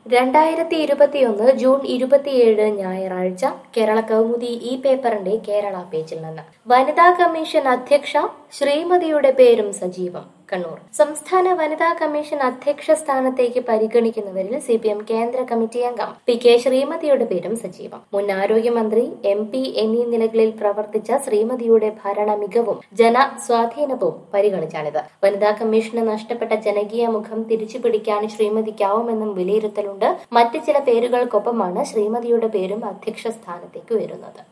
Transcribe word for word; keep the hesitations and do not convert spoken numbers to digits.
രണ്ടായിരത്തി ഇരുപത്തിയൊന്ന് ജൂൺ ഇരുപത്തിയേഴ് ഞായറാഴ്ച കേരള കൗമുദി ഈ പേപ്പറിന്റെ കേരള പേജിൽ നിന്ന് വനിതാ കമ്മീഷൻ അധ്യക്ഷ ശ്രീമതിയുടെ പേരും സജീവം. കണ്ണൂർ സംസ്ഥാന വനിതാ കമ്മീഷൻ അധ്യക്ഷ സ്ഥാനത്തേക്ക് പരിഗണിക്കുന്നവരിൽ സി പി എം കേന്ദ്ര കമ്മിറ്റി അംഗം പി കെ ശ്രീമതിയുടെ പേരും സജീവം. മുൻ ആരോഗ്യമന്ത്രി, എം പി എന്നീ നിലകളിൽ പ്രവർത്തിച്ച ശ്രീമതിയുടെ ഭരണ മികവും ജനസ്വാധീനവും പരിഗണിച്ചാണിത്. വനിതാ കമ്മീഷന് നഷ്ടപ്പെട്ട ജനകീയ മുഖം തിരിച്ചുപിടിക്കാൻ ശ്രീമതിക്കാവുമെന്നും വിലയിരുത്തലുണ്ട്. മറ്റ് ചില പേരുകൾക്കൊപ്പമാണ് ശ്രീമതിയുടെ പേരും അധ്യക്ഷ സ്ഥാനത്തേക്ക് വരുന്നത്.